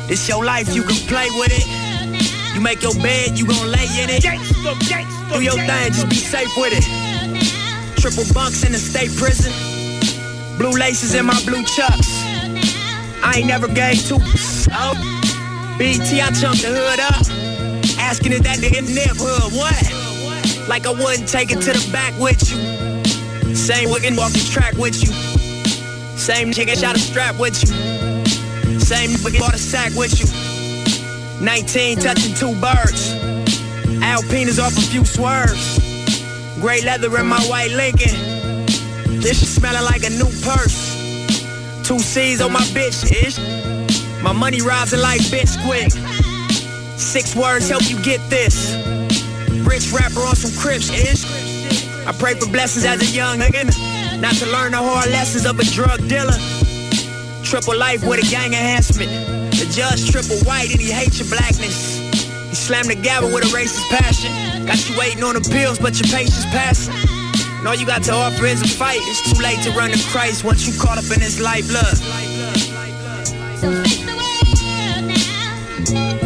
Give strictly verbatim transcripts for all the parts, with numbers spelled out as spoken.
This your life, you can play with it. You make your bed, you gon' lay in it. Do your thing, just be safe with it. Triple bunks in the state prison. Blue laces in my blue chucks. I ain't never gave two. Oh, B T, I chunked the hood up. Asking if that nigga nip hood, what? Like I wouldn't take it to the back with you. Same wiggin' walk the track with you. Same nigga shot a strap with you. Same nigga bought a sack with you. nineteen touching two birds. Alpinas off a few swerves. Gray leather in my white Lincoln. This shit smelling like a new purse. Two C's on my bitch ish. My money rising like Bisquick. Six words help you get this. Rich rapper on some Crips ish. I pray for blessings as a young nigga, not to learn the hard lessons of a drug dealer. Triple life with a gang enhancement. The judge triple white and he hates your blackness. He slammed the gavel with a racist passion. Got you waiting on the pills, but your patience passing. And all you got to offer is a fight. It's too late to run to Christ once you caught up in this life, love. So face the world now.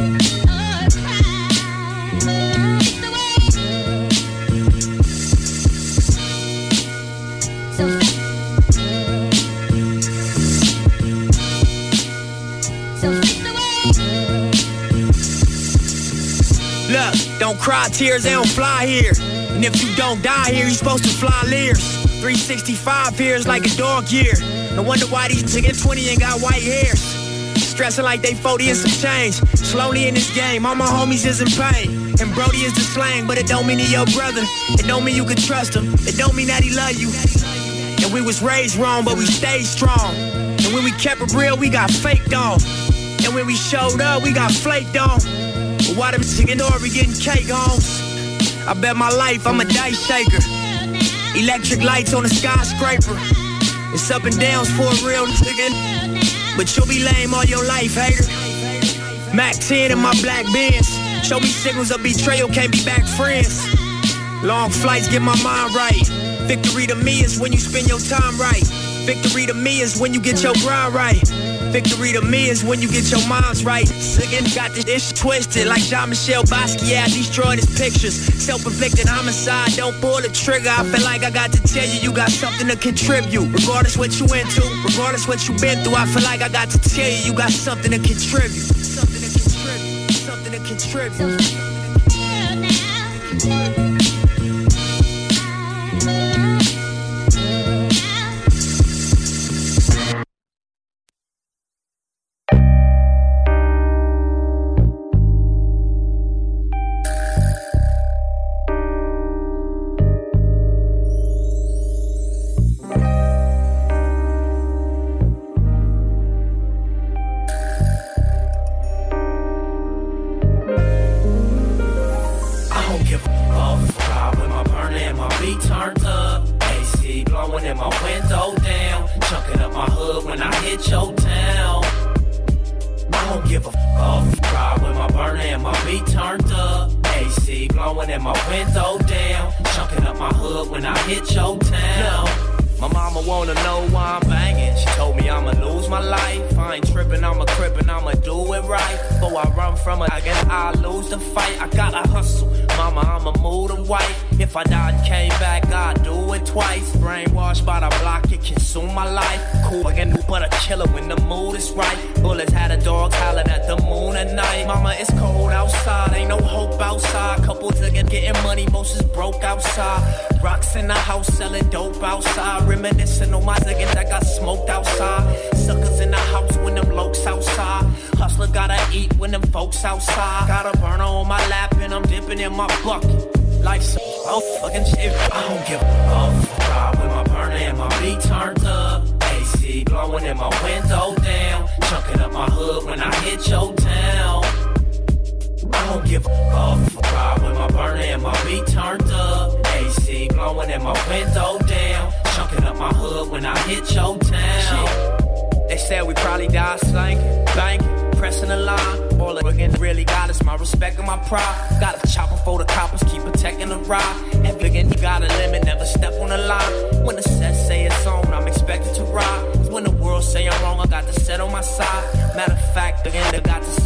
Look, don't cry tears, they don't fly here. And if you don't die here, you're supposed to fly leers. three sixty-five here is like a dog year. No wonder why these niggas twenty ain't got white hairs. Stressing like they forty and some change. Slowly in this game, all my homies is in pain. And Brody is the slang, but it don't mean he your brother. It don't mean you can trust him. It don't mean that he love you. And we was raised wrong, but we stayed strong. And when we kept it real, we got faked on. And when we showed up, we got flaked on. But why them chicken or we getting cake homes? I bet my life I'm a dice shaker. Electric lights on a skyscraper. It's up and downs for a real nigga. But you'll be lame all your life, hater. Mac ten in my black Benz. Show me signals of betrayal, can't be back friends. Long flights get my mind right. Victory to me is when you spend your time right. Victory to me is when you get your grind right. Victory to me is when you get your minds right. Again, got this ish twisted like Jean-Michel Basquiat destroyed his pictures. Self-inflicted homicide, don't pull the trigger. I feel like I got to tell you, you got something to contribute. Regardless what you into, regardless what you been through, I feel like I got to tell you, you got something to contribute. Something to contribute, something to contribute. Outside, got a burner on my lap and I'm dipping in my bucket. Life's so oh, fucking shit. I don't give a fuck. Ride with my burner and my beat turned up. A C blowing and my window down. Chunking up my hood when I hit your town. I don't give a fuck. Ride with my burner and my beat turned up. A C blowing and my window down. Chunking up my hood when I hit your town. Shit. They said we probably die slanking, banking. Pressing the line, all it again really got is my respect and my pride. Got a chopper for the coppers, keep protecting the ride. And again, you got a limit, never step on the line. When the set say it's on, I'm expected to ride. When the world say I'm wrong, I got to set on my side. Matter of fact, again, I got to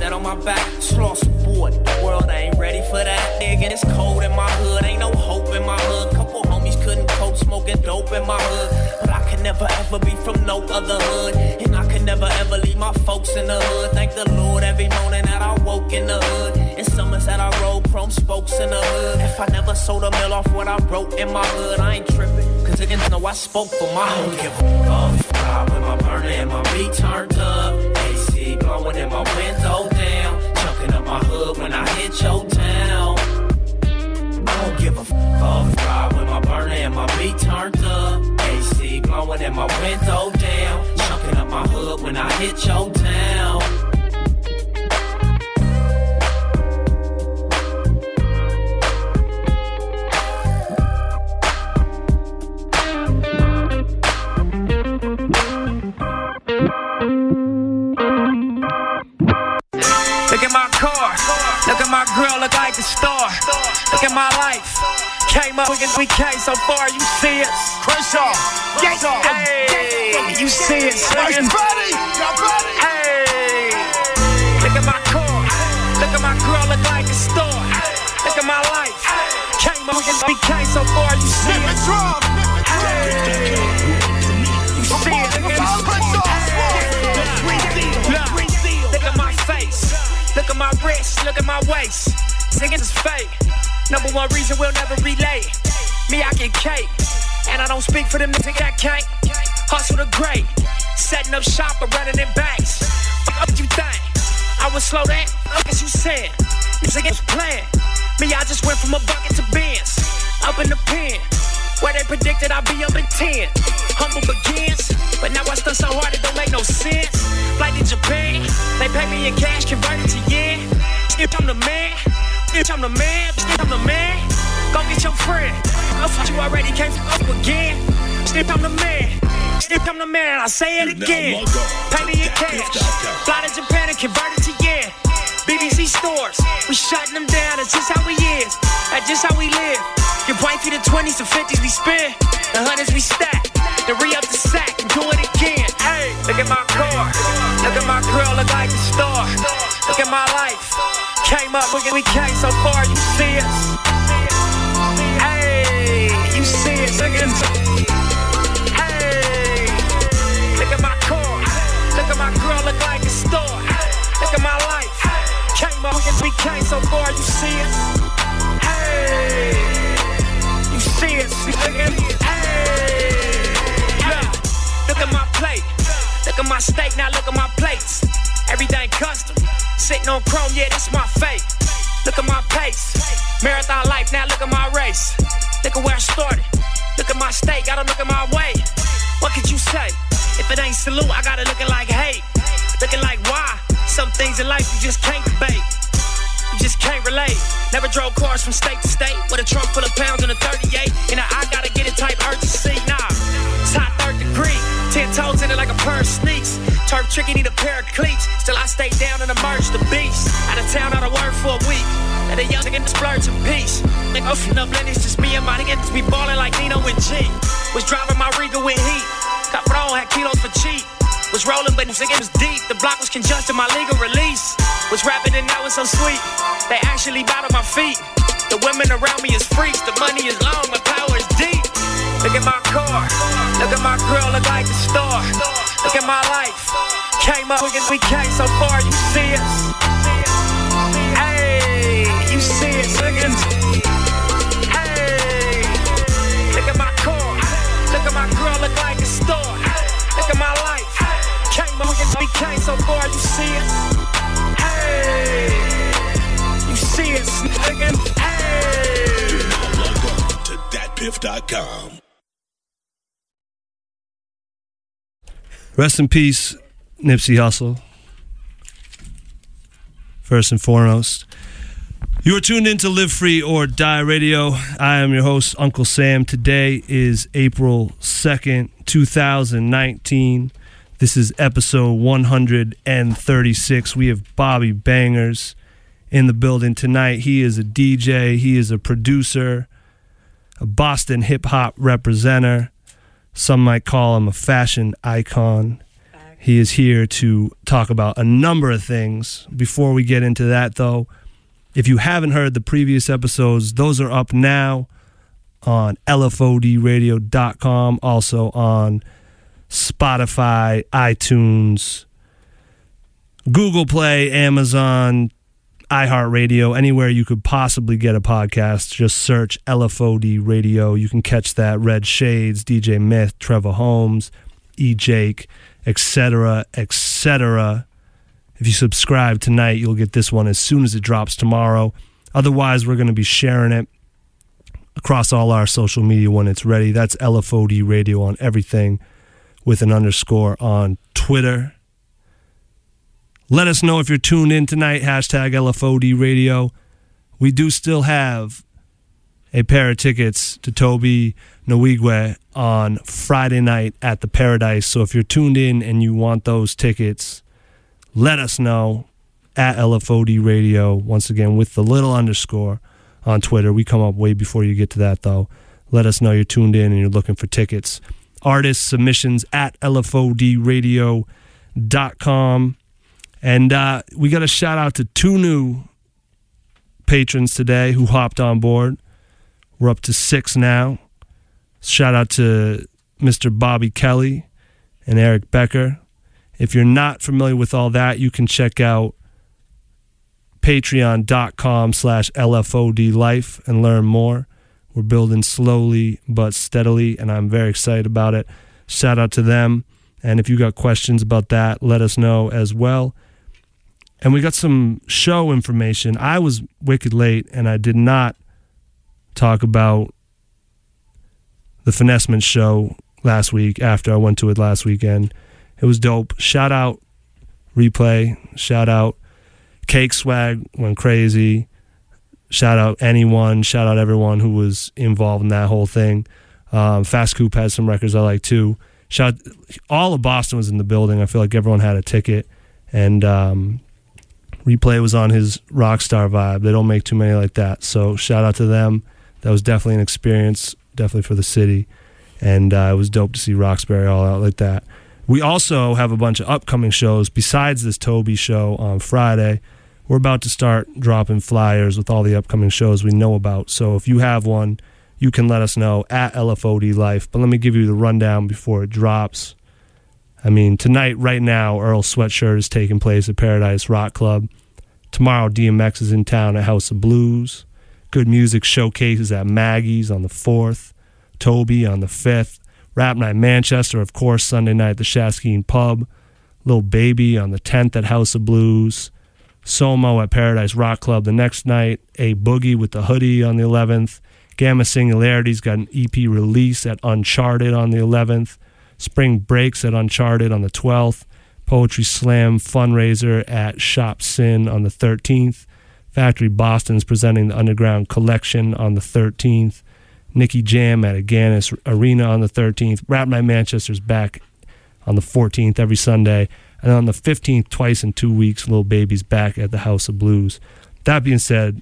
dope in my hood. But I can never ever be from no other hood. And I can never ever leave my folks in the hood. Thank the Lord every morning that I woke in the hood. And summers that I rode chrome spokes in the hood. If I never sold a mill off what I wrote in my hood, I ain't tripping. Cause again, know I spoke for my hood. Give a fuck. Ride with my burner and my beat turned up. A C blowing in my window down. Chunking up my hood when I hit your town. I don't give a fuck. Ride with my burner and my beat turned up. A C blowing in my window down. Chunking up my hood when I hit your town. Look at my car, look at my girl, look like a star. Look at my life, came up, we came so far, you see us. Crenshaw, Crenshaw, hey, you see us. Y'all ready? Y'all ready? Hey, look at my car, look at my girl, look like a star. Look at my life, came up, we came so far, you see us. Hey, you see it, look at my face. Look at my wrist, look at my waist. Niggas is fake. Number one reason we'll never relate. Me, I get cake. And I don't speak for them niggas that can't. Hustle the great. Setting up shop or running in banks. What you think? I was slow that? What you said? These niggas playing. Me, I just went from a bucket to Benz. Up in the pen. Where they predicted I'd be up in ten. Humble begins, but now I stunt so hard it don't make no sense. Flight to Japan, they pay me in cash, converted to yen. If I'm the man, if I'm the man, if I'm the man, go get your friend. I thought you already came up again. If I'm the man, if I'm the man, I say it again. Pay me in cash, fly to Japan and convert it to yen. B B C stores, we shutting them down, that's just how we is. That's just how we live. Your wifey the twenties and fifties we spend, the hundreds we stack. Then re-up the sack and do it again. Hey, look at my car, look at my girl, look like a star. Look at my life, came up, look at we came so far, you see us. Hey, you see us, look at hey, look at my car, look at my girl, look like a star. Look at my life, came up, look at we came so far, you see us. Hey, you see us, look at hey. Look at my plate, look at my steak, now look at my plates. Everything custom, sitting on chrome, yeah, that's my fate. Look at my pace, marathon life, now look at my race. Look at where I started, look at my state, gotta look at my way. What could you say? If it ain't salute, I gotta looking like hate. Looking like why? Some things in life you just can't debate. You just can't relate. Never drove cars from state to state with a trunk full of pounds and a thirty-eight. And I gotta get it type urgency, nah. It's hot third degree, ten toes in it like a pair of sneaks. Turf tricky, need a pair of cleats. Still I stay down and emerge the beast. Out of town, out of work for a week. And the young nigga splurge in peace. Nigga, open up, it's just me and my niggas be ballin' like Nino and G. Was driving my Riga with heat. Capron had kilos for cheap. Was rolling, but nigga was deep. The block was congested, my legal release. Was rapping and now it's so sweet. They actually bow to my feet. The women around me is freaks. The money is long, my power is deep. Look at my car, look at my girl, look like a star. Look at my life, came up, we came so far, you see us. Hey, you see us, look at hey, look at my car, look at my girl, look like a star. Look at my life, came up, we came so far, you see us. Hey, you see us, look at hey. You're now logged on to dat piff dot com. Rest in peace, Nipsey Hussle. First and foremost. You are tuned in to Live Free or Die Radio. I am your host, Uncle Sam. Today is April second, twenty nineteen. This is episode one hundred thirty-six. We have Bobby Bangers in the building tonight. He is a D J. He is a producer, a Boston hip-hop representer. Some might call him a fashion icon. He is here to talk about a number of things. Before we get into that, though, if you haven't heard the previous episodes, those are up now on L F O D radio dot com, also on Spotify, iTunes, Google Play, Amazon, iHeartRadio, anywhere you could possibly get a podcast. Just search L F O D Radio. You can catch that. Red Shades, D J Myth, Trevor Holmes, E. Jake, et cetera, et cetera. If you subscribe tonight, you'll get this one as soon as it drops tomorrow. Otherwise, we're going to be sharing it across all our social media when it's ready. That's L F O D Radio on everything with an underscore on Twitter. Let us know if you're tuned in tonight, hashtag L F O D Radio. We do still have a pair of tickets to Toby Nwigwe on Friday night at the Paradise. So if you're tuned in and you want those tickets, let us know at L F O D Radio, once again with the little underscore on Twitter. We come up way before you get to that, though. Let us know you're tuned in and you're looking for tickets. Artist submissions at L F O D radio dot com. And uh, we got a shout out to two new patrons today who hopped on board. We're up to six now. Shout out to Mister Bobby Kelly and Eric Becker. If you're not familiar with all that, you can check out patreon.com slash LFOD life and learn more. We're building slowly but steadily, and I'm very excited about it. Shout out to them. And if you got questions about that, let us know as well. And we got some show information. I was wicked late, and I did not talk about the Finessement show last week after I went to it last weekend. It was dope. Shout out Replay. Shout out Cake Swag went crazy. Shout out anyone. Shout out everyone who was involved in that whole thing. Um, Fast Coop had some records I like too. Shout all of Boston was in the building. I feel like everyone had a ticket. And um, Replay was on his Rockstar vibe. They don't make too many like that. So shout out to them. That was definitely an experience, definitely for the city. And uh, it was dope to see Roxbury all out like that. We also have a bunch of upcoming shows besides this Toby show on Friday. We're about to start dropping flyers with all the upcoming shows we know about. So if you have one, you can let us know at L F O D Life. But let me give you the rundown before it drops. I mean, tonight, right now, Earl Sweatshirt is taking place at Paradise Rock Club. Tomorrow, D M X is in town at House of Blues. Good Music Showcases at Maggie's on the fourth. Toby on the fifth. Rap Night Manchester, of course, Sunday night at the Shaskeen Pub. Lil Baby on the tenth at House of Blues. Somo at Paradise Rock Club the next night. A Boogie with the Hoodie on the eleventh. Gamma Singularity's got an E P release at Uncharted on the eleventh. Spring Breaks at Uncharted on the twelfth. Poetry Slam fundraiser at Shop Sin on the thirteenth. Factory Boston's presenting the Underground Collection on the thirteenth. Nicky Jam at Aganis Arena on the thirteenth. Rap Night Manchester's back on the fourteenth every Sunday. And on the fifteenth, twice in two weeks, Lil Baby's back at the House of Blues. That being said,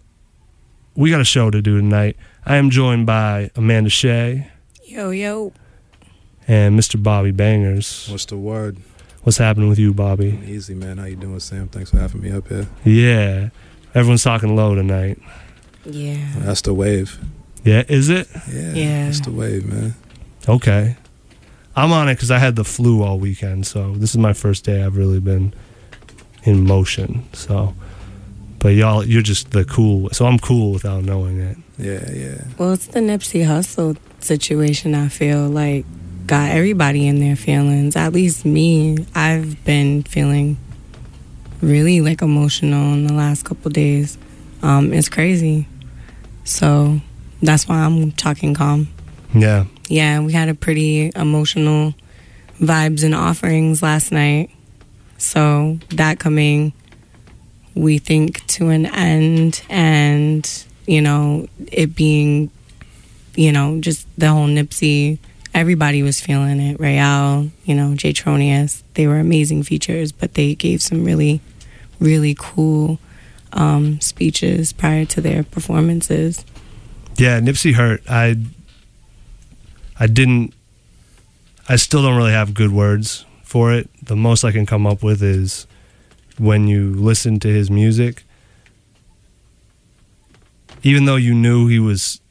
we got a show to do tonight. I am joined by Amanda Shea. Yo, yo. And Mister Bobby Bangers. What's the word? What's happening with you, Bobby? Easy, man. How you doing, Sam? Thanks for having me up here. Yeah. Everyone's talking low tonight. Yeah. That's the wave. Yeah, is it? Yeah. Yeah. That's the wave, man. Okay. I'm on it because I had the flu all weekend, so this is my first day I've really been in motion. So, but y'all, you're just the cool. So I'm cool without knowing it. Yeah, yeah. Well, it's the Nipsey Hussle situation, I feel like. Got everybody in their feelings. At least me. I've been feeling really, like, emotional in the last couple days. Um, it's crazy. So that's why I'm talking calm. Yeah. Yeah, we had a pretty emotional vibes and offerings last night. So that coming, we think, to an end, and, you know, it being, you know, just the whole Nipsey, everybody was feeling it. Rayal, you know, Jay Tronius, they were amazing features, but they gave some really, really cool um, speeches prior to their performances. Yeah, Nipsey hurt. I I didn't, I still don't really have good words for it. The most I can come up with is when you listen to his music, even though you knew he was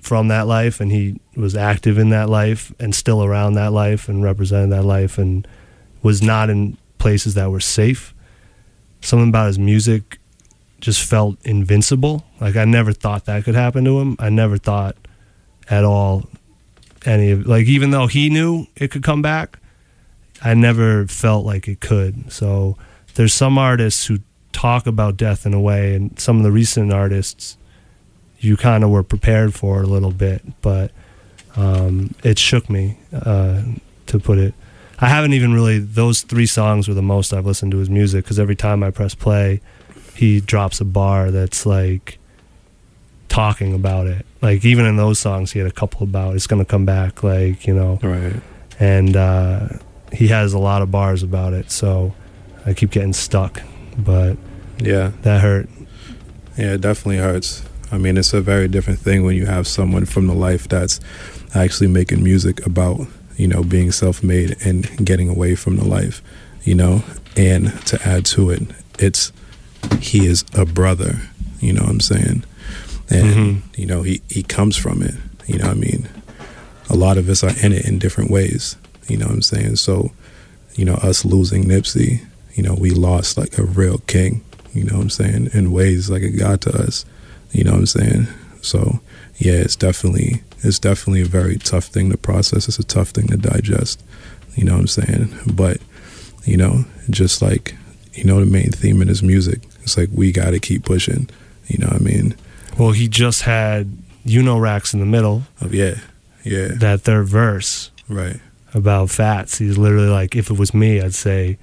from that life, and he was active in that life and still around that life and represented that life and was not in places that were safe. Something about his music just felt invincible. Like, I never thought that could happen to him. I never thought at all any of, like, even though he knew it could come back, I never felt like it could. So there's some artists who talk about death in a way, and some of the recent artists you kind of were prepared for a little bit, but um, it shook me, uh, to put it. I haven't even really, those three songs were the most I've listened to his music, because every time I press play, he drops a bar that's like talking about it. Like, even in those songs, he had a couple about it's going to come back, like, you know. Right. And uh, he has a lot of bars about it, so I keep getting stuck, but Yeah. that hurt. Yeah, it definitely hurts. I mean, it's a very different thing when you have someone from the life that's actually making music about, you know, being self-made and getting away from the life, you know. And to add to it, it's he is a brother, you know what I'm saying? And, Mm-hmm. you know, he, he comes from it, you know what I mean? A lot of us are in it in different ways, you know what I'm saying? So, you know, us losing Nipsey, you know, we lost like a real king, you know what I'm saying, in ways like a god to us, you know what I'm saying? So, yeah, it's definitely, it's definitely a very tough thing to process. It's a tough thing to digest, you know what I'm saying? But, you know, just like, you know, the main theme in his music, it's like, we got to keep pushing, you know what I mean? Well, he just had You Know Racks in the middle, Oh, yeah, yeah, that third verse right, about Fats. He's literally like, if it was me, I'd say,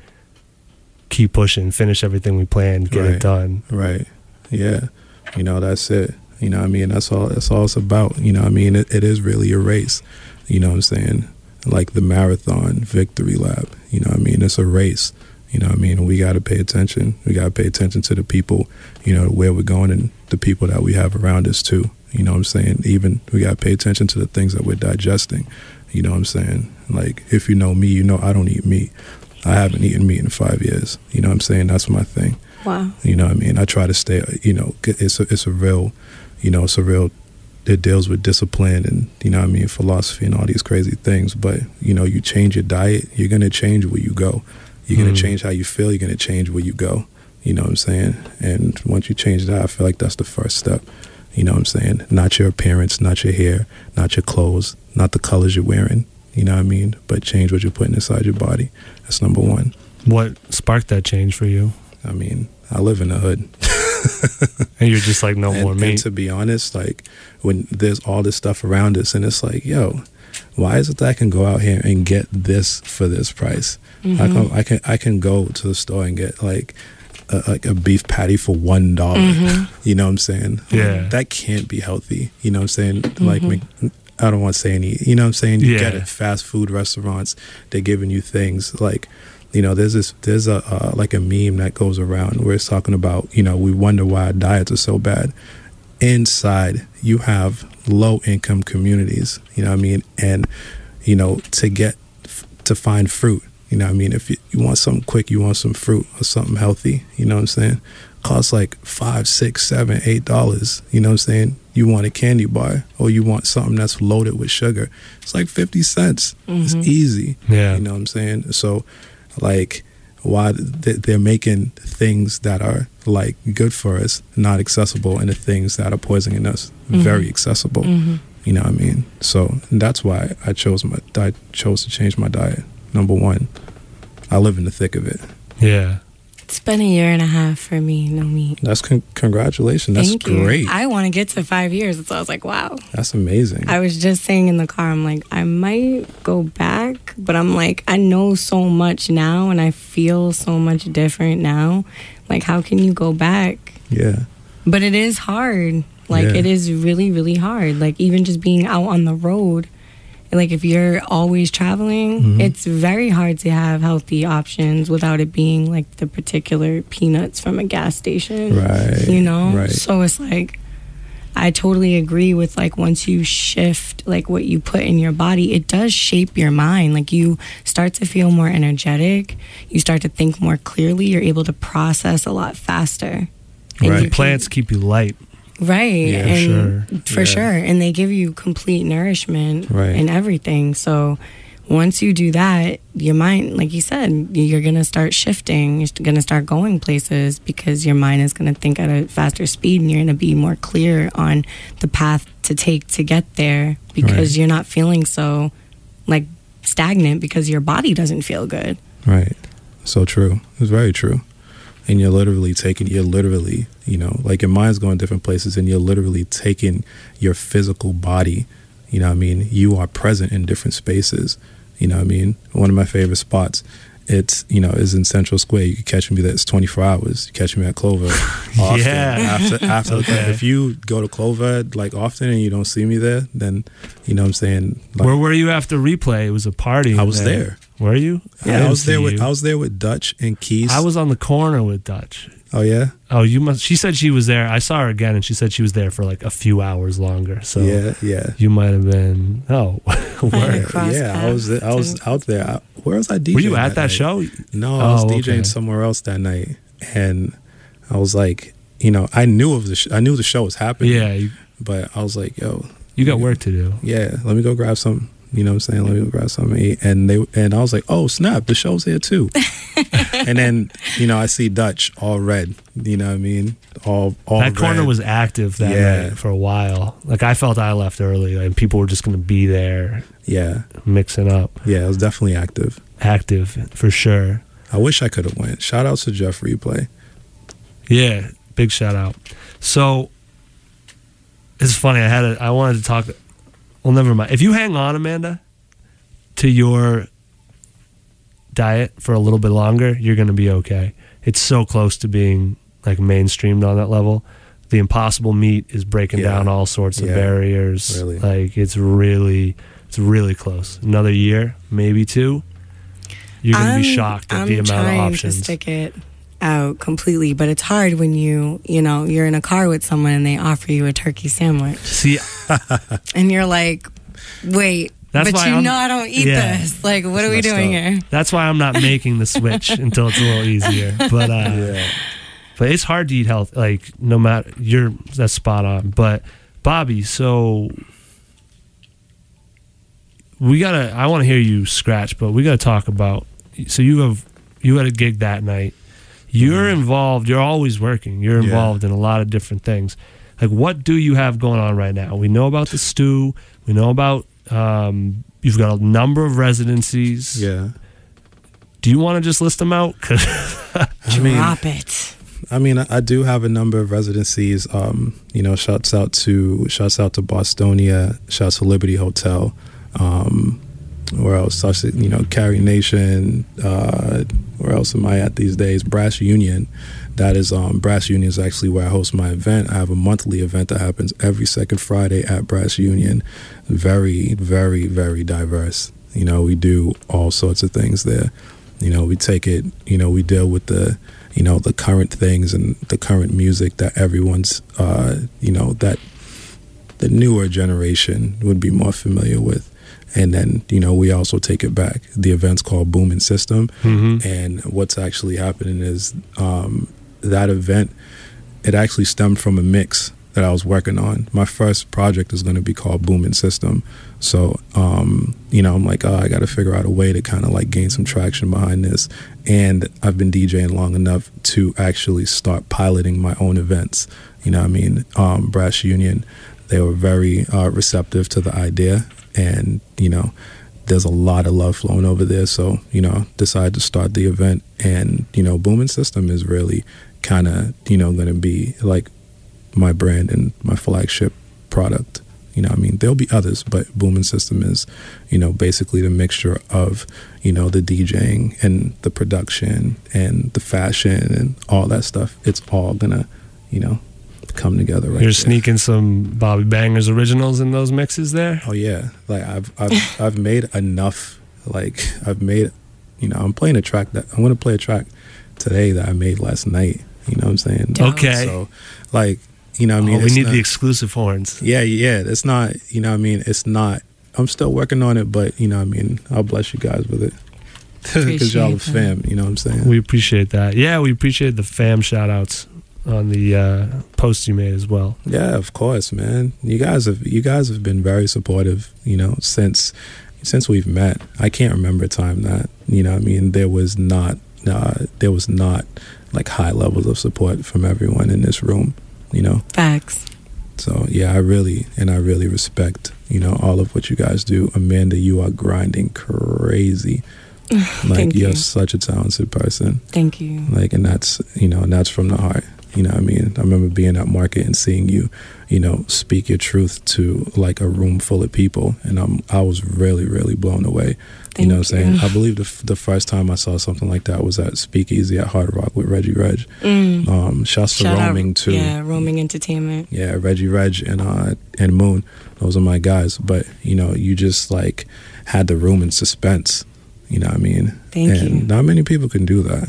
keep pushing, finish everything we planned, get Right. it done. right, yeah, you know, that's it, you know what I mean? That's all, that's all it's about, you know what I mean? It, it is really a race, you know what I'm saying? Like the marathon victory lap, you know what I mean? It's a race, you know what I mean? And we got to pay attention. We got to pay attention to the people, you know, where we're going and the people that we have around us too, you know what I'm saying? Even we got to pay attention to the things that we're digesting, you know what I'm saying? Like, if you know me, you know I don't eat meat. I haven't eaten meat in five years, you know what I'm saying? That's my thing. Wow. You know what I mean? I try to stay, you know, it's a, it's a real, you know, it's a real, it deals with discipline and, you know what I mean, philosophy and all these crazy things. But, you know, you change your diet, you're going to change where you go. You're going to Mm. change how you feel, you're going to change where you go. You know what I'm saying? And once you change that, I feel like that's the first step. You know what I'm saying? Not your appearance, not your hair, not your clothes, not the colors you're wearing. You know what I mean? But change what you're putting inside your body. That's number one. What sparked that change for you? I mean, I live in the hood. And you're just like, no and, more and meat. to be honest, like, when there's all this stuff around us and it's like, yo, why is it that I can go out here and get this for this price? Mm-hmm. I can I can I can go to the store and get like a, like a beef patty for one dollar. Mm-hmm. You know what I'm saying? Yeah. That can't be healthy. You know what I'm saying? Like, Mc- I don't want to say any. You know what I'm saying? You Yeah. get it. Fast food restaurants, they're giving you things like, you know, there's this there's a uh, like a meme that goes around where it's talking about, you know, we wonder why our diets are so bad. Inside, you have low income communities. You know what I mean? And, you know, to get to find fruit. You know what I mean? If you, you want something quick, you want some fruit or something healthy, you know what I'm saying? Costs like five, six, seven, eight dollars. You know what I'm saying? You want a candy bar or you want something that's loaded with sugar. It's like fifty cents. It's easy. Yeah. You know what I'm saying? So, like, why th- they're making things that are like good for us not accessible, and the things that are poisoning us very accessible. You know what I mean? So that's why I chose my I chose to change my diet. Number one, I live in the thick of it. Yeah. It's been a year and a half for me, no meat. That's con- congratulations. That's Thank you. great. I want to get to five years. So I was like, wow. That's amazing. I was just saying in the car, I'm like, I might go back, but I'm like, I know so much now and I feel so much different now. Like, how can you go back? yeah. But it is hard. Like, Yeah. it is really, really hard. Like, even just being out on the road, like, if you're always traveling, Mm-hmm. it's very hard to have healthy options without it being, like, the particular peanuts from a gas station. Right. You know? Right. So it's like, I totally agree with, like, once you shift, like, what you put in your body, it does shape your mind. Like, you start to feel more energetic. You start to think more clearly. You're able to process a lot faster. And Right. you can- Plants keep you light. Right. Yeah, and sure. for Yeah. sure. And they give you complete nourishment Right. and everything. So once you do that, your mind, like you said, you're going to start shifting. You're going to start going places because your mind is going to think at a faster speed and you're going to be more clear on the path to take to get there because Right. you're not feeling so like stagnant because your body doesn't feel good. Right. So true. It's very true. And you're literally taking, you're literally, you know, like your mind's going different places and you're literally taking your physical body, you know what I mean? You are present in different spaces, you know what I mean? One of my favorite spots, it's, you know, is in Central Square. You can catch me there. It's twenty-four hours. You catch me at Clover often. Yeah. After, after Okay. if you go to Clover like often and you don't see me there, then, you know what I'm saying? Like, Where were you after replay? It was a party. I in was there. Were you? yeah, I, didn't was there see with, you. I was there with Dutch and Keys. I was on the corner with Dutch. Oh yeah? Oh, you must. She said she was there. I saw her again, and she said she was there for like a few hours longer. So Yeah, yeah. you might have been. Oh, Might word. have crossed Yeah, I was paths I was and- out there. I, where was I DJing? Were you at that night? show? No, I was Oh, DJing okay. somewhere else that night, and I was like, you know, I knew of the sh- I knew the show was happening. Yeah, you, but I was like, yo, you got work to do. yeah, let me go grab some. You know what I'm saying? Let me go grab something to eat. And they and I was like, oh snap, the show's here too. And then you know I see Dutch all red. You know what I mean? All all That corner red. was active that Yeah. night for a while. Like I felt I left early, and people were just going to be there yeah mixing up. yeah. It was definitely active. Active for sure. I wish I could have went. Shout out to Jeff Replay. Yeah, big shout out. So it's funny. I had a, I wanted to talk. Well, never mind. If you hang on, Amanda, to your diet for a little bit longer, you're going to be okay. It's so close to being like mainstreamed on that level. The Impossible Meat is breaking Yeah. down all sorts of Yeah. barriers. Really. Like it's really, it's really close. Another year, maybe two. You're going to be I'm- shocked at I'm the amount of trying options. to stick it out completely, but it's hard when you, you know, you're in a car with someone and they offer you a turkey sandwich, See, and you're like, "Wait, That's but why you I'm- know I don't eat yeah. this. Like, what It's are we messed doing up. here?" that's why I'm not making the switch until it's a little easier. But uh, Yeah. but it's hard to eat health. Like no matter you're that's spot on. But Bobby, so we gotta. I want to hear you scratch, but we gotta talk about. So you have you had a gig that night. You're involved. You're always working. You're Yeah. involved in a lot of different things. Like what do you have going on right now? We know about the stew. We know about um, you've got a number of residencies. Yeah. Do you want to just list them out? 'Cause I mean, Drop it. I mean, I, I do have a number of residencies. Um, you know, shouts out to shouts out to Bostonia, shouts to Liberty Hotel. Um, where else? Such, you know, Carry Nation. Uh, where else am I at these days? Brass Union. That is um, Brass Union is actually where I host my event. I have a monthly event that happens every second Friday at Brass Union. Very, very, very diverse. You know, we do all sorts of things there. You know, we take it. You know, we deal with the, you know, the current things and the current music that everyone's, uh, you know, that the newer generation would be more familiar with. And then, you know, we also take it back. The event's called Booming System. Mhm. And what's actually happening is um, that event, it actually stemmed from a mix that I was working on. My first project is going to be called Booming System. So, um, you know, I'm like, oh, I got to figure out a way to kind of like gain some traction behind this. And I've been DJing long enough to actually start piloting my own events. You know what I mean? Um, Brass Union, they were very uh, receptive to the idea. And, you know, there's a lot of love flowing over there. So, you know, decided to start the event. And, you know, Booming System is really kind of, you know, going to be like my brand and my flagship product. You know, I mean, there'll be others, but Booming System is, you know, basically the mixture of, you know, the DJing and the production and the fashion and all that stuff. It's all gonna, you know, come together right You're there. sneaking some Bobby Bangers originals in those mixes there. Oh yeah, like I've I've I've made enough. Like I've made, you know, I'm playing a track that I'm gonna play a track today that I made last night. You know what I'm saying? Dope. Okay. So, like, you know what I mean? Oh, we It's need not- the exclusive horns. Yeah, yeah. It's not, you know what I mean? It's not, I'm still working on it, but, you know what I mean? I'll bless you guys with it. Because y'all are Appreciate fam, you know what I'm saying? We appreciate that. Yeah, we appreciate the fam shout outs. on the uh, post you made as well. Yeah, of course, man. You guys have you guys have been very supportive, you know, since since we've met. I can't remember a time that, you know, I mean, there was not uh, there was not like high levels of support from everyone in this room, you know. Facts. So yeah, I really and I really respect, you know, all of what you guys do. Amanda, you are grinding crazy. Like Thank you're you. such a talented person. Thank you. Like, and that's, you know, and that's from the heart. You know what I mean? I remember being at market and seeing you, you know, speak your truth to like a room full of people, and I'm I was really really blown away. Thank you know what I'm saying? you. I believe the f- the first time I saw something like that was at Speakeasy at Hard Rock with Reggie Reg. Mm. Um, shouts to Shout out- Roaming too. Yeah, Roaming Entertainment. Yeah, Reggie Reg and uh and Moon. Those are my guys. But you know, you just like had the room in suspense. You know what I mean? Thank and you. not many people can do that.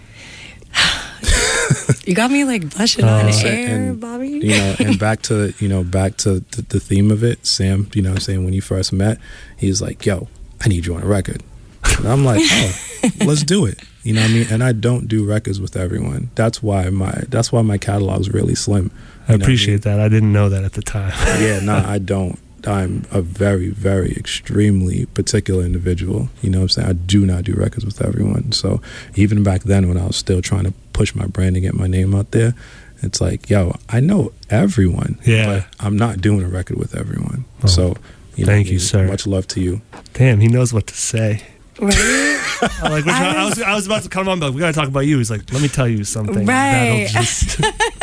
You got me like blushing Uh, on and- air, and, Bobby. You know, and back to you know back to the, the theme of it, Sam. You know, what I'm saying when you first met, he's like, "Yo, I need you on a record." And I'm like, "Oh, let's do it." You know what I mean? And I don't do records with everyone. That's why my that's why my catalog's really slim. I You know appreciate that. I didn't know that at the time. what I mean? Yeah, no, I don't. I'm a very, very extremely particular individual. You know what I'm saying? I do not do records with everyone. So even back then when I was still trying to push my brand and get my name out there, it's like, yo, I know everyone, Yeah. but I'm not doing a record with everyone. Oh, so, you know, thank what I you, mean? sir. Much love to you. Damn, he knows what to say. Right? I'm like, we're trying, I was I was about to come on, but we gotta talk about you. He's like, let me tell you something. Right. That'll just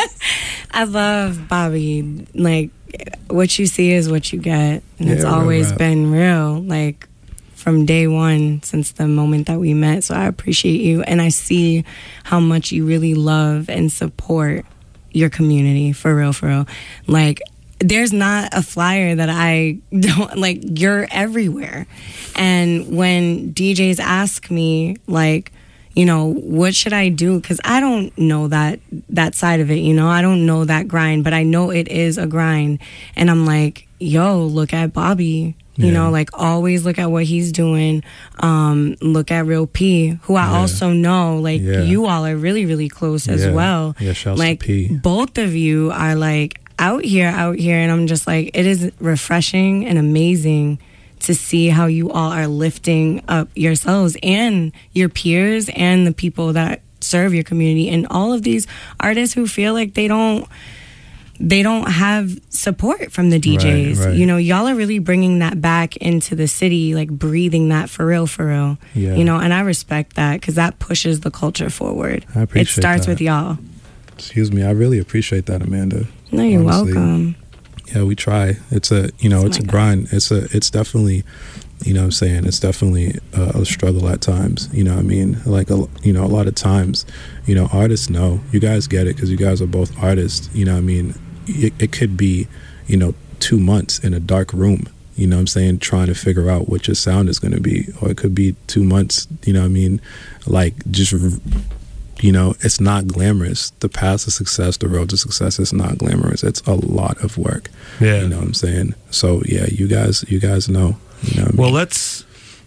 I love Bobby. Like, what you see is what you get. And Yeah, it's real always rap. been real. Like, from day one, since the moment that we met. So I appreciate you. And I see how much you really love and support your community. For real, for real. Like, there's not a flyer that I don't, like, you're everywhere. And when D Js ask me, like, you know, what should I do? Because I don't know that that side of it, you know? I don't know that grind, but I know it is a grind. And I'm like, yo, look at Bobby. You Yeah. know, like, always look at what he's doing. Um, look at Real P, who I Yeah. also know, like, Yeah. you all are really, really close as Yeah. well. Yeah, shouts to like, P. both of you are, like, out here, out here. And I'm just like, it is refreshing and amazing to see how you all are lifting up yourselves and your peers and the people that serve your community, and all of these artists who feel like they don't they don't have support from the D Js. Right, right. You know, y'all are really bringing that back into the city, like breathing that for real, for real. Yeah. You know, and I respect that because that pushes the culture forward. I appreciate It starts that. with y'all. Excuse me. I really appreciate that, Amanda. No, you're Honestly. welcome. Yeah, we try. It's a, you know, Oh it's a my God. grind. It's a, it's definitely, you know what I'm saying? It's definitely a, a struggle at times. You know what I mean? Like, a, you know, a lot of times, you know, artists know. You guys get it because you guys are both artists. You know what I mean? It, it could be, you know, two months in a dark room, you know what I'm saying, trying to figure out what your sound is going to be. Or it could be two months, you know what I mean? Like, just, you know, it's not glamorous. The path to success, the road to success is not glamorous. It's a lot of work. Yeah. You know what I'm saying? So, yeah, you guys, you guys know. You know what I Well, mean? let's.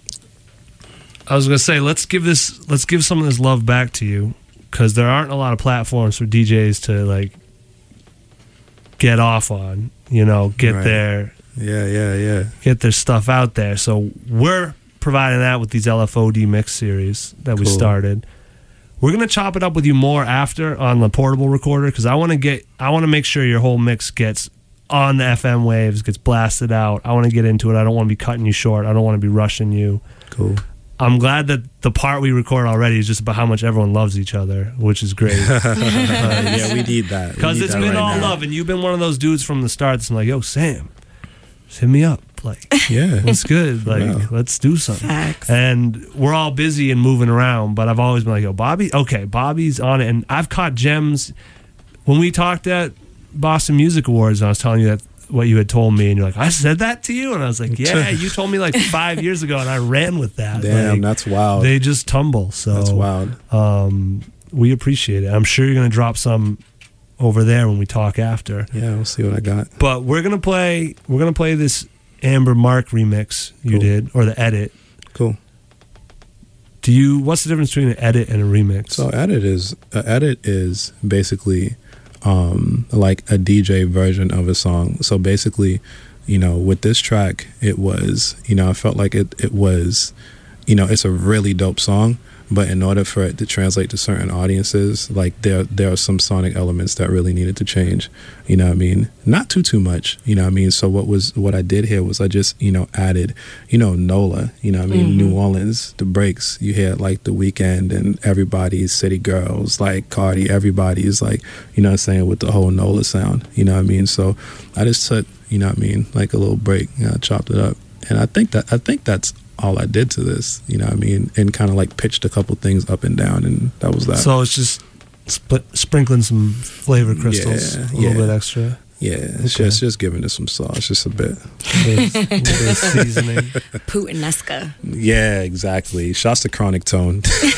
I was gonna say let's give this let's give some of this love back to you, because there aren't a lot of platforms for D Js to like get off on. You know, get Right. their Yeah, yeah, yeah. get their stuff out there. So we're providing that with these L F O D mix series that we Cool. started. We're gonna chop it up with you more after on the portable recorder, because I want to get I want to make sure your whole mix gets on the F M waves, gets blasted out. I want to get into it. I don't want to be cutting you short. I don't want to be rushing you. Cool. I'm glad that the part we record already is just about how much everyone loves each other, which is great. Yeah, we need that. We Because need it's that been right all now. love, and you've been one of those dudes from the start that's like, yo, Sam, just hit me up. Like, Yeah. it's good. Like, Yeah. let's do something. Facts. And we're all busy and moving around, but I've always been like, yo, Bobby, okay, Bobby's on it. And I've caught gems. When we talked at Boston Music Awards, and I was telling you that what you had told me, and you're like, I said that to you? And I was like, yeah, you told me like five years ago, and I ran with that. Damn, Like, that's wild. they just tumble. So That's wild. Um, we appreciate it. I'm sure you're going to drop some over there when we talk after. Yeah, we'll see what I got. But we're gonna play. We're gonna play this Amber Mark remix you Cool. did, or the edit. Cool. Do you? What's the difference between an edit and a remix? So edit is uh, edit is basically um, like a D J version of a song. So basically, you know, with this track, it was, you know, I felt like it, it was, you know, it's a really dope song, but in order for it to translate to certain audiences, like there there are some sonic elements that really needed to change. You know what I mean? Not too too much. You know what I mean? So what was what I did here was I just, you know, added, you know, NOLA, you know what I mean, mm-hmm. New Orleans, the breaks. You hear like The Weeknd and everybody's City Girls, like Cardi, everybody's like, you know what I'm saying, with the whole NOLA sound. You know what I mean? So I just took, you know what I mean, like a little break, you know, chopped it up. And I think that I think that's all I did to this, you know what I mean, and kind of like pitched a couple things up and down, and that was that. So it's just split, sprinkling some flavor crystals, yeah, a yeah. little bit extra. Yeah, it's okay. just just giving it some sauce, just a bit. A bit, a bit of seasoning. Puttanesca. Yeah, exactly. Shouts to Chronic Tone.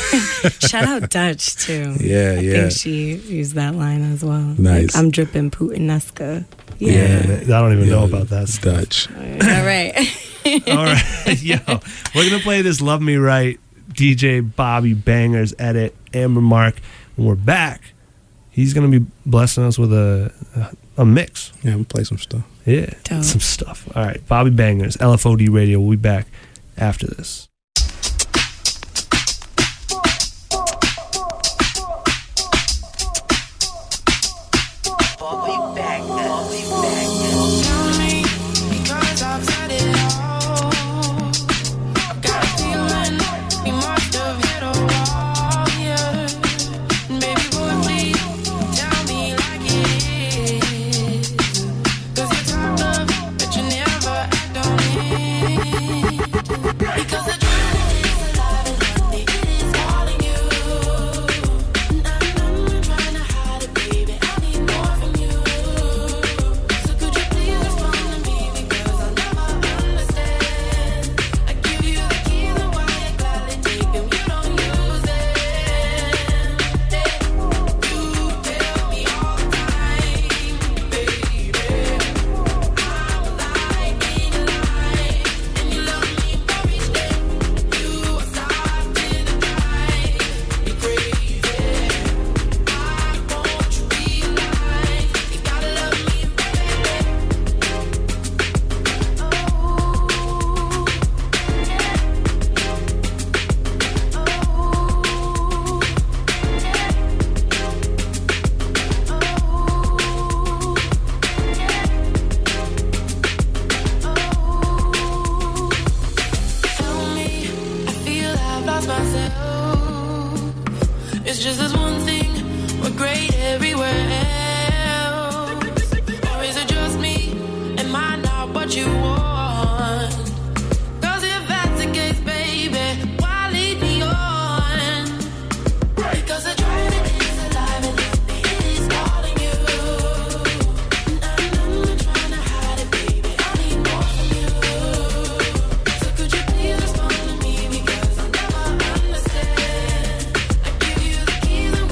Shout out Dutch too. Yeah, I yeah. think she used that line as well. Nice. Like, I'm dripping Puttanesca. Yeah. Yeah, I don't even yeah, know about that stuff. Dutch. All right. All right, yo, we're gonna play this "Love Me Right" D J Bobby Bangers edit, Amber Mark. When we're back, he's gonna be blessing us with a a mix. Yeah, I'm gonna play some stuff. Yeah, Dope. some stuff. All right, Bobby Bangers, L F O D Radio. We'll be back after this. Keys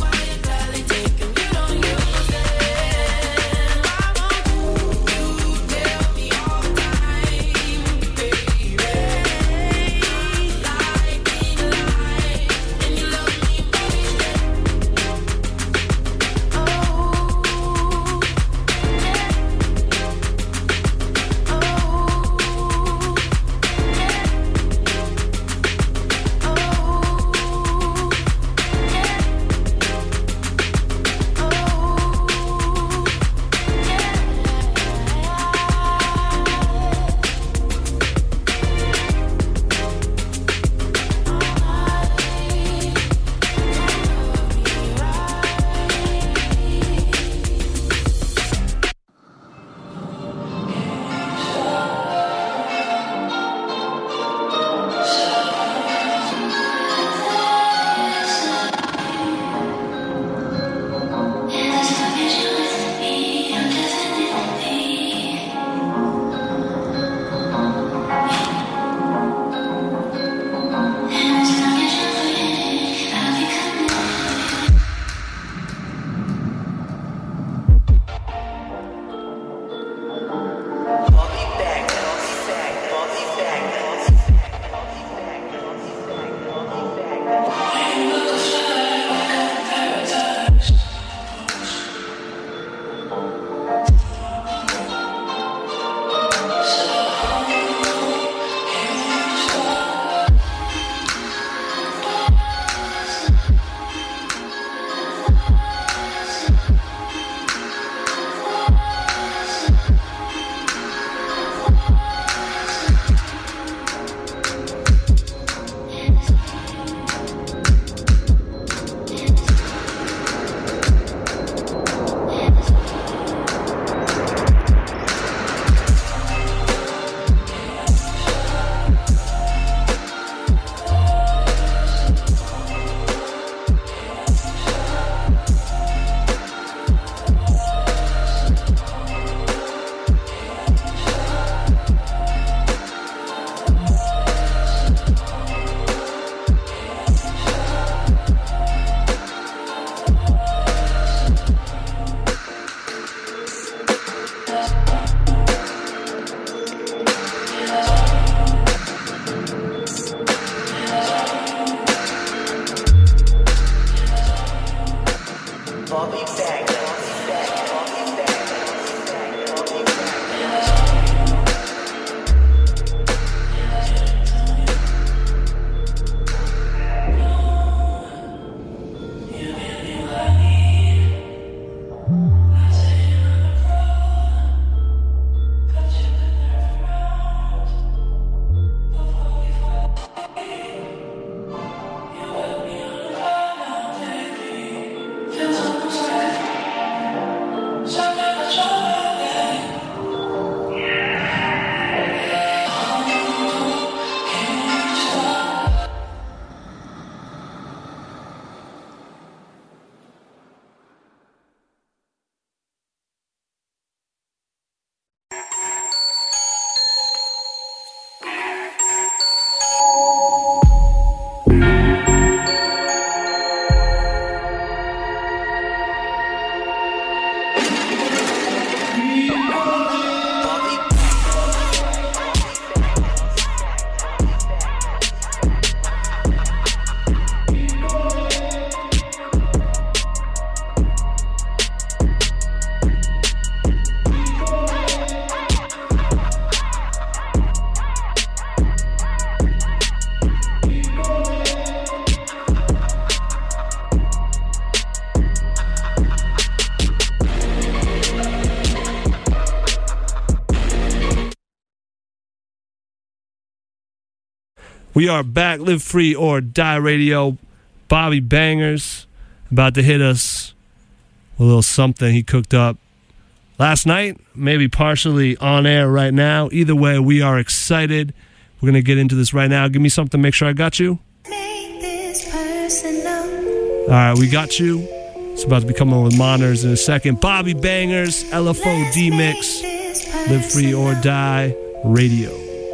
We are back. Live Free or Die Radio. Bobby Bangers about to hit us with a little something he cooked up last night, maybe partially on air right now. Either way, we are excited. We're going to get into this right now. Give me something, make sure I got you. Make this personal. All right, we got you. It's about to be coming on with monitors in a second. Bobby Bangers, L F O D Mix, Live Free or Die Radio.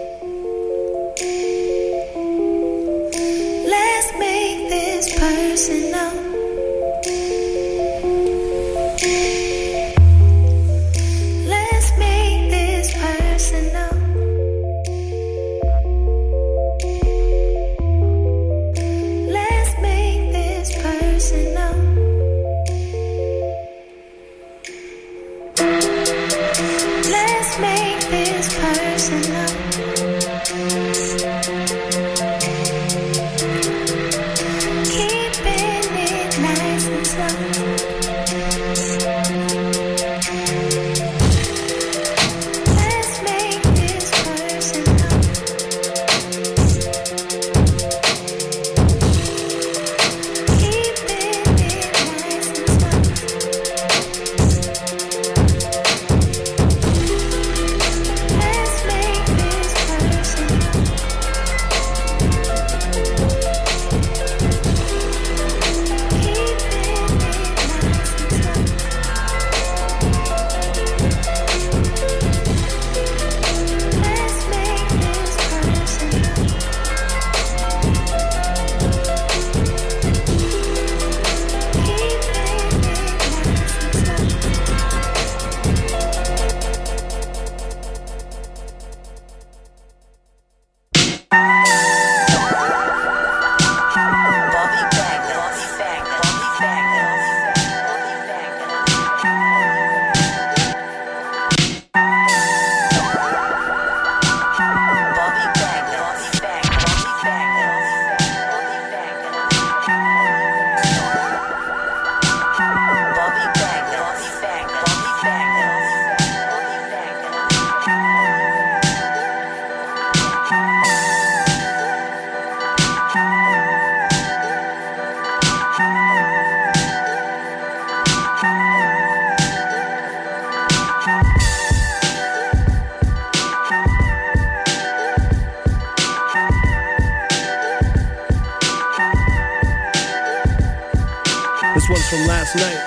Let's make this personal. Let's make this personal. Let's make this personal. Let's make this personal. Keeping it nice and slow. Let's make this personal. Keeping it nice and slow. Let's make this personal. This one's from last night.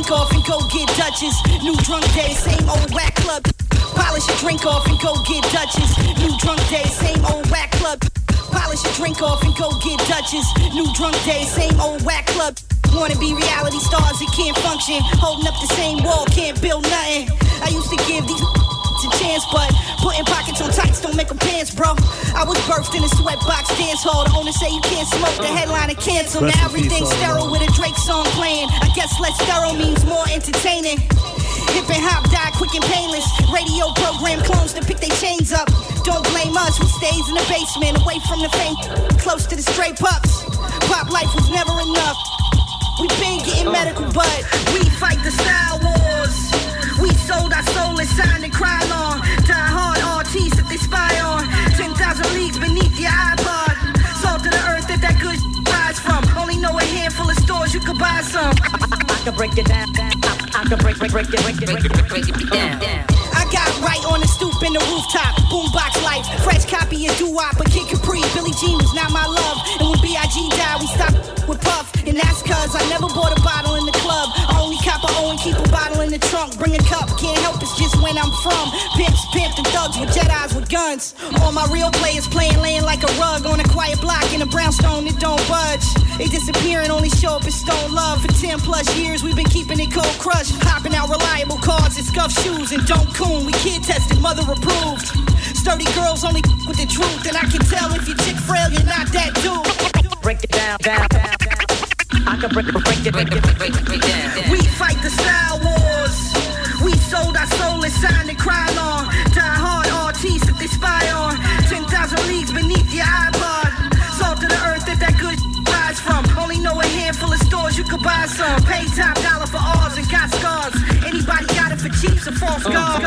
drink off and go get Dutchess. New drunk day, same old whack club. Polish your drink off and go get Dutchess. New drunk day, same old whack club. Polish your drink off and go get Dutchess. New drunk day, same old whack club. Wanna be reality stars that can't function. Holding up the same wall, can't build nothing. I used to give these a chance, but putting pockets on tights don't make them pants, bro. I was birthed in a sweatbox dance hall. The owner say you can't smoke, the headliner cancel. Rest Now in peace, everything's all sterile with a Drake song playing. I guess less thorough means more entertaining. Hip and hop die quick and painless. Radio program clones to pick their chains up. Don't blame us, we stays in the basement, away from the fame, close to the straight pups. Pop life was never enough. We been getting medical, but we fight the style wars. We sold our soul and signed and cried on. Die hard artists that they spy on. ten thousand leagues beneath your iPod. Salt of the earth that that good rise from. Only know a handful of stores you could buy some. I can break it down. I can break, break, break it, break it, break it, break it down. I got right on the stoop in the rooftop. Boombox life, fresh copy of doo-wop. But Kid Capri, Billie Jean was not my love. And when B I G died, we stopped with Puff. And that's cause I never bought a bottle in the club. I only cop a O and keep a bottle in the trunk. Bring a cup, can't help, it's just when I'm from. Pimps, pimped, and thugs with Jedis with guns. All my real players playing, laying like a rug on a quiet block in a brownstone that don't budge. They disappear and only show up as Stone Love. For ten plus years, we've been keeping it cold crushed. Hopping out reliable cars and scuffed shoes and don't coon. We kid tested, mother approved. Sturdy girls only with the truth. And I can tell if you're chick frail, you're not that dude. Break it down, down, down, down. I can break, break it, break it, break it, break it down. We fight the style wars. We sold our soul and signed and cried on. Die hard artists that they spy on. ten thousand leagues beneath your iPod. Salt of the earth that that good rise from. Only know a handful of stores you could buy some. Pay top dollar for ours and got scars. Anybody got it for cheap's a false god.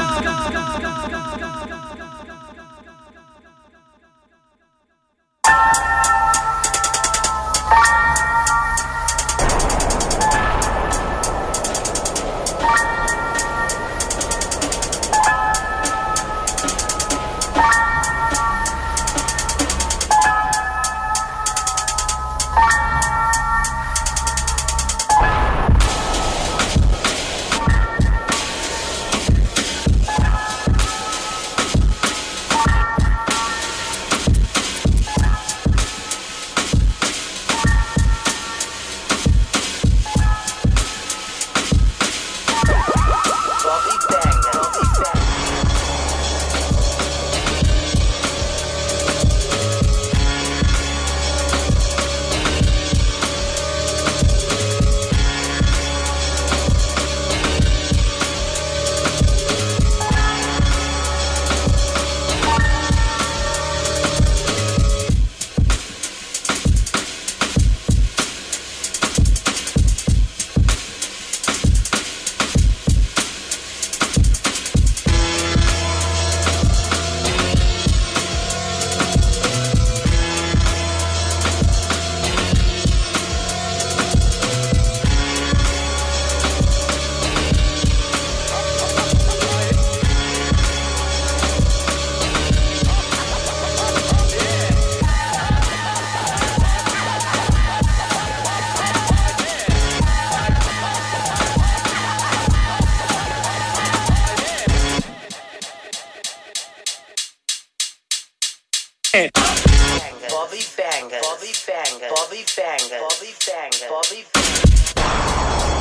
Bobby Banger, Bobby Banger, Bobby Banger, Bobby Banger, Bobby Banger.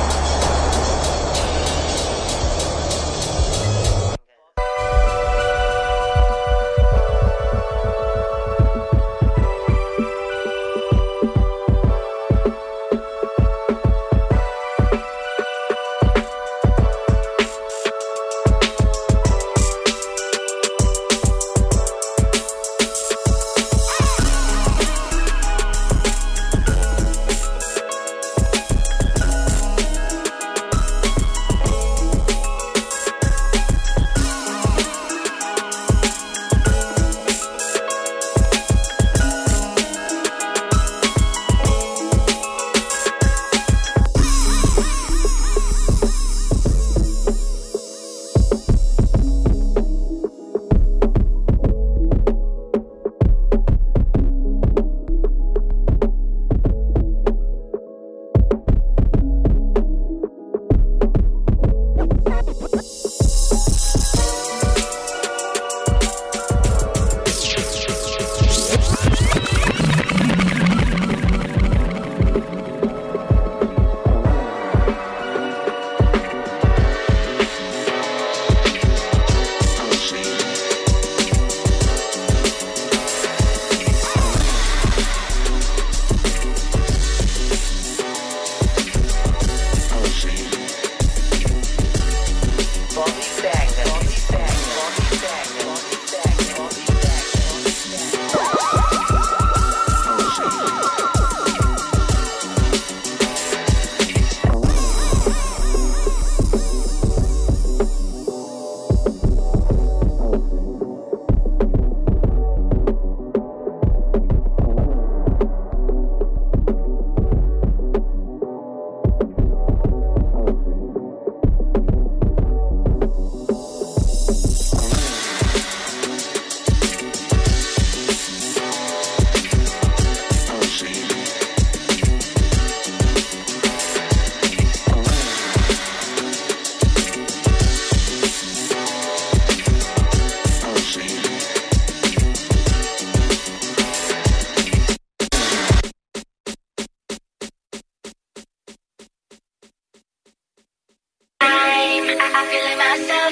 feeling myself.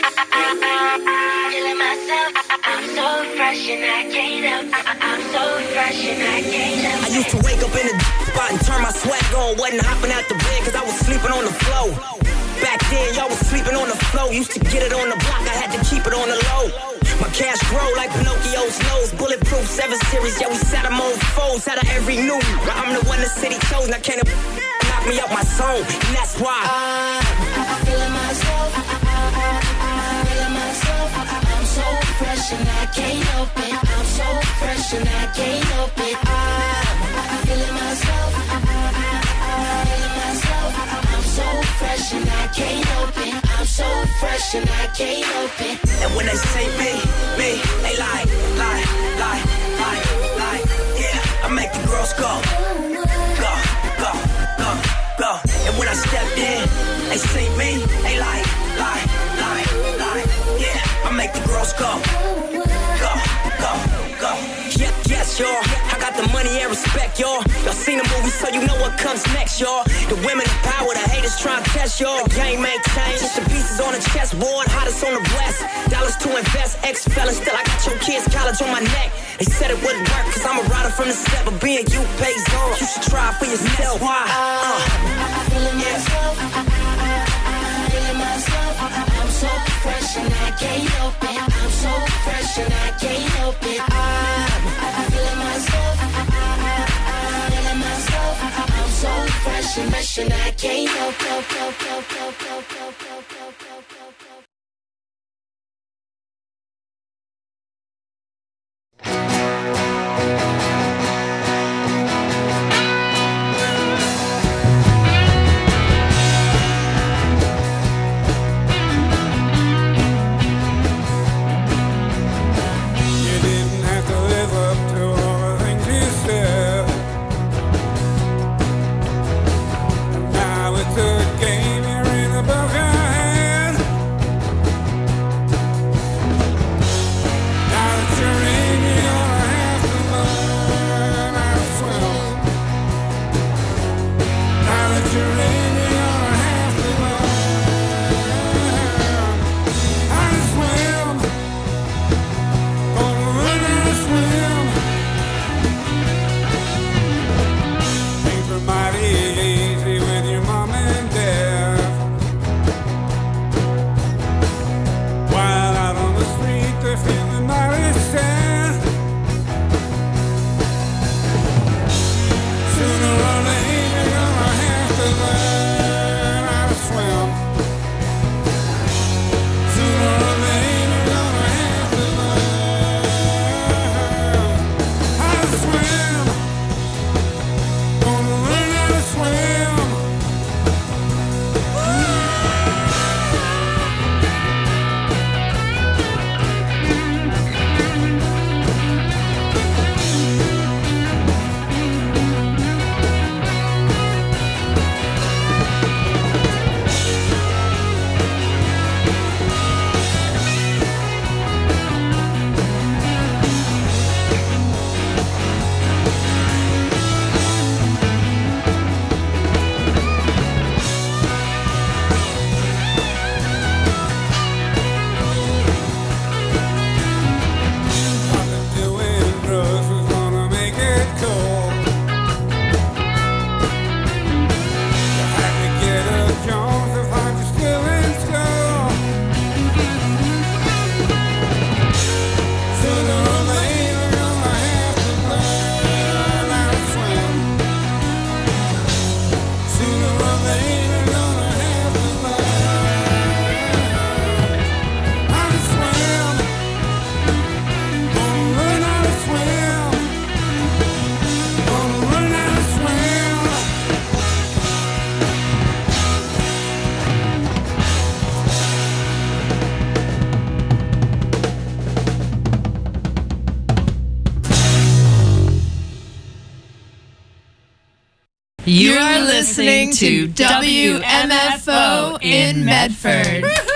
Feeling myself. I'm so fresh and I can't help. I'm so fresh and I can't help. I used to wake up in the spot and turn my swag on. Wasn't hopping out the bed cause I was sleeping on the floor. Back then, y'all was sleeping on the floor. Used to get it on the block, I had to keep it on the low. My cash grow like Pinocchio's nose. Bulletproof seven series, yeah, we sat them on foes. Out of every new, I'm the one the city chose. Now can't knock me out my zone, and that's why I, I'm feeling myself. I'm feeling myself. I'm so fresh and I can't help it. I'm so fresh and I can't help it. I'm feeling myself. I'm feeling myself. I'm so fresh and I can't help it. I'm so fresh and I can't help it. And when they say me, me, they lie, lie, lie, lie, lie. Yeah, I make the girls go, go, go, go, go. And when I step in, they say me, they lie, lie, lie, lie. Yeah, I make the girls go, go, go, go. Yeah, yes, y'all. I got the money and respect, y'all. Y'all seen the movie, so you know what comes next, y'all. The women in power, the haters trying to test, y'all. The game ain't changed, just the pieces on the chessboard, hottest on the west. Dollars to invest, ex-felon, still I got your kids' college on my neck. They said it wouldn't work, cause I'm a rider from the set, but being you pays on. You should try for yourself. Why? Uh, I'm feeling myself. I'm feeling myself. I'm so fresh and I can't help it. I'm so fresh and I can't help it. I'm feeling myself. I'm feeling myself. I'm so fresh and fresh and I can't help, help, help, help, help, help, help, help, help, help, help, help. You are listening to W M F O in Medford.